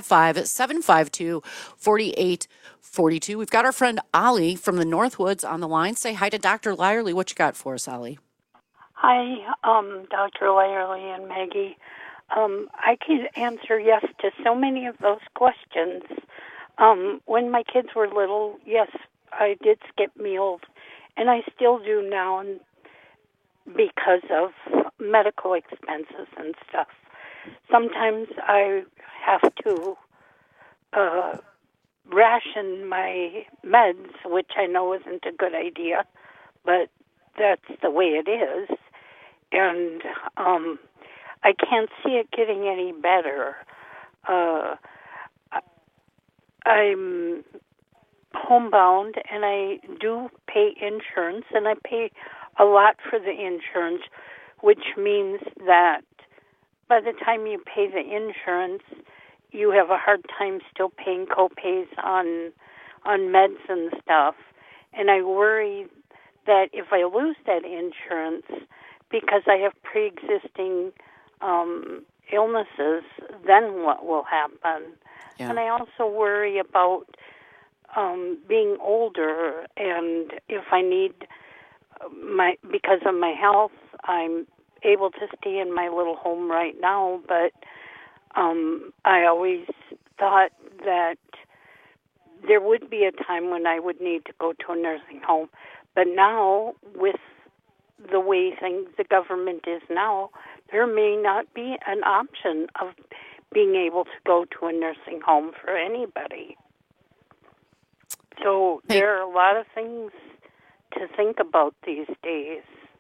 855-752-4842. We've got our friend Ollie from the Northwoods on the line. Say hi to Dr. Lyerly. What you got for us, Ollie? Hi, Dr. Lyerly and Maggie. I can answer yes to so many of those questions. When my kids were little, yes, I did skip meals, and I still do now, and because of medical expenses and stuff. Sometimes I have to ration my meds, which I know isn't a good idea, but that's the way it is. And I can't see it getting any better. I'm homebound, and I do pay insurance, and I pay a lot for the insurance, which means that by the time you pay the insurance, you have a hard time still paying co-pays on meds and stuff. And I worry that if I lose that insurance, because I have pre-existing illnesses, then what will happen? Yeah. And I also worry about being older, and if I need because of my health, I'm able to stay in my little home right now, but I always thought that there would be a time when I would need to go to a nursing home. But now, with the way the government is now, there may not be an option of being able to go to a nursing home for anybody. So there are a lot of things to think about these days.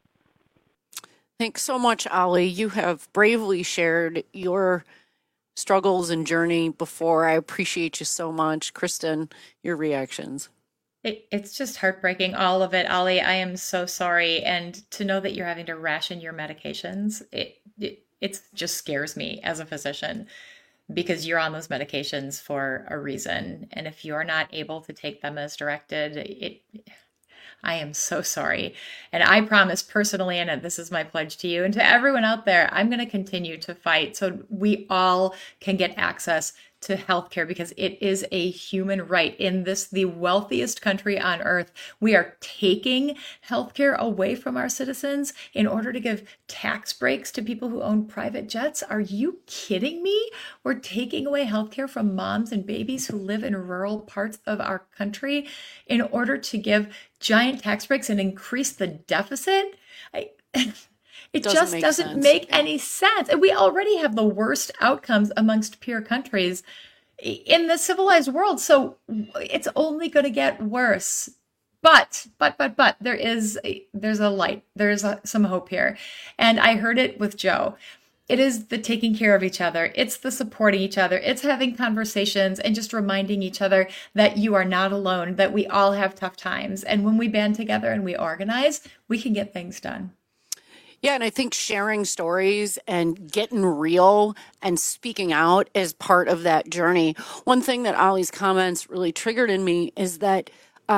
Thanks so much, Ollie. You have bravely shared your struggles and journey before. I appreciate you so much. Kristen, your reactions. It's just heartbreaking, all of it, Ollie. I am so sorry. And to know that you're having to ration your medications, it just scares me as a physician, because you're on those medications for a reason. And if you're not able to take them as directed, I am so sorry. And I promise personally, and this is my pledge to you and to everyone out there, I'm going to continue to fight so we all can get access to healthcare, because it is a human right. In the wealthiest country on earth, we are taking healthcare away from our citizens in order to give tax breaks to people who own private jets. Are you kidding me? We're taking away healthcare from moms and babies who live in rural parts of our country in order to give giant tax breaks and increase the deficit. It just doesn't make any sense. And we already have the worst outcomes amongst peer countries in the civilized world. So it's only going to get worse. But there's a light. There's some hope here. And I heard it with Joe. It is the taking care of each other. It's the supporting each other. It's having conversations and just reminding each other that you are not alone, that we all have tough times. And when we band together and we organize, we can get things done. Yeah, and I think sharing stories and getting real and speaking out is part of that journey. One thing that Ollie's comments really triggered in me is that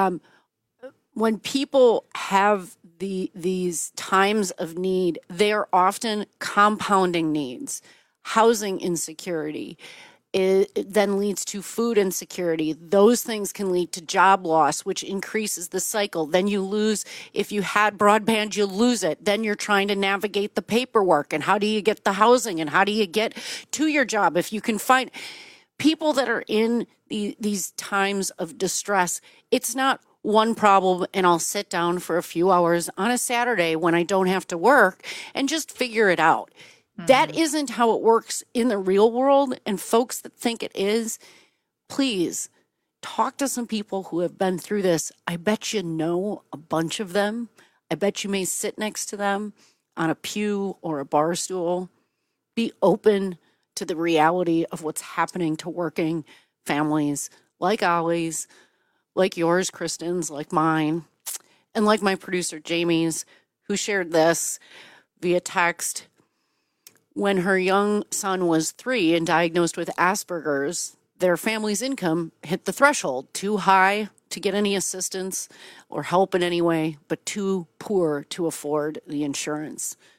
when people have these times of need, they are often compounding needs. Housing insecurity, it then leads to food insecurity. Those things can lead to job loss, which increases the cycle. Then you lose, if you had broadband, you lose it. Then you're trying to navigate the paperwork, and how do you get the housing, and how do you get to your job? If you can find people that are in these times of distress, it's not one problem and I'll sit down for a few hours on a Saturday when I don't have to work and just figure it out. That isn't how it works in the real world. And folks that think it is, please talk to some people who have been through this. I bet you know a bunch of them. I bet you may sit next to them on a pew or a bar stool. Be open to the reality of what's happening to working families like Ollie's, like yours, Kristen's, like mine, and like my producer, Jamie's, who shared this via text. When her young son was 3 and diagnosed with Asperger's, their family's income hit the threshold, too high to get any assistance or help in any way, but too poor to afford the insurance.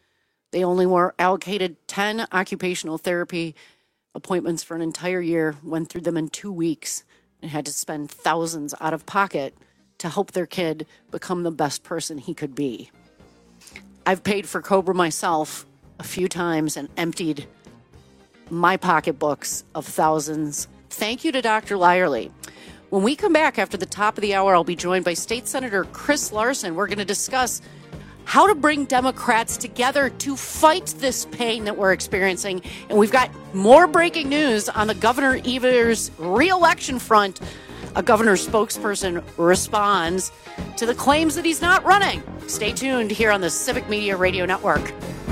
They only were allocated 10 occupational therapy appointments for an entire year, went through them in 2 weeks, and had to spend thousands out of pocket to help their kid become the best person he could be. I've paid for Cobra myself a few times and emptied my pocketbooks of thousands. Thank you to Dr. Lyerly. When we come back after the top of the hour, I'll be joined by State Senator Chris Larson. We're going to discuss how to bring Democrats together to fight this pain that we're experiencing. And we've got more breaking news on the Governor Evers re-election front. A governor spokesperson responds to the claims that he's not running. Stay tuned here on the Civic Media Radio Network.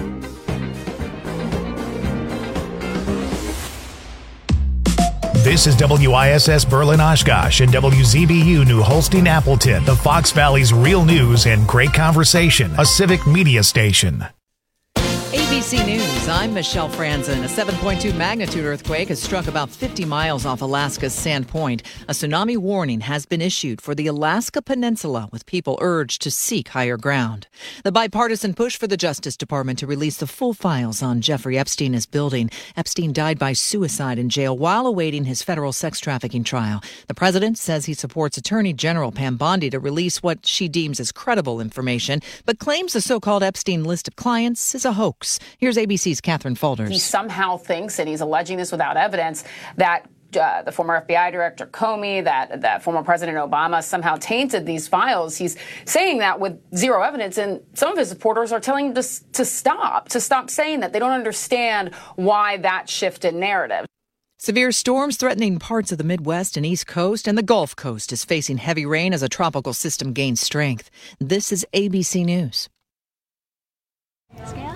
This is WISS Berlin Oshkosh and WZBU New Holstein Appleton, the Fox Valley's real news and great conversation, a civic media station. ABC News, I'm Michelle Franzen. A 7.2 magnitude earthquake has struck about 50 miles off Alaska's Sand Point. A tsunami warning has been issued for the Alaska Peninsula, with people urged to seek higher ground. The bipartisan push for the Justice Department to release the full files on Jeffrey Epstein is building. Epstein died by suicide in jail while awaiting his federal sex trafficking trial. The president says he supports Attorney General Pam Bondi to release what she deems as credible information, but claims the so-called Epstein list of clients is a hoax. Here's ABC's Catherine Faulders. He somehow thinks, and he's alleging this without evidence, that the former FBI director Comey, that former President Obama somehow tainted these files. He's saying that with zero evidence, and some of his supporters are telling him to stop saying that. They don't understand why that shift in narrative. Severe storms threatening parts of the Midwest and East Coast, and the Gulf Coast is facing heavy rain as a tropical system gains strength. This is ABC News.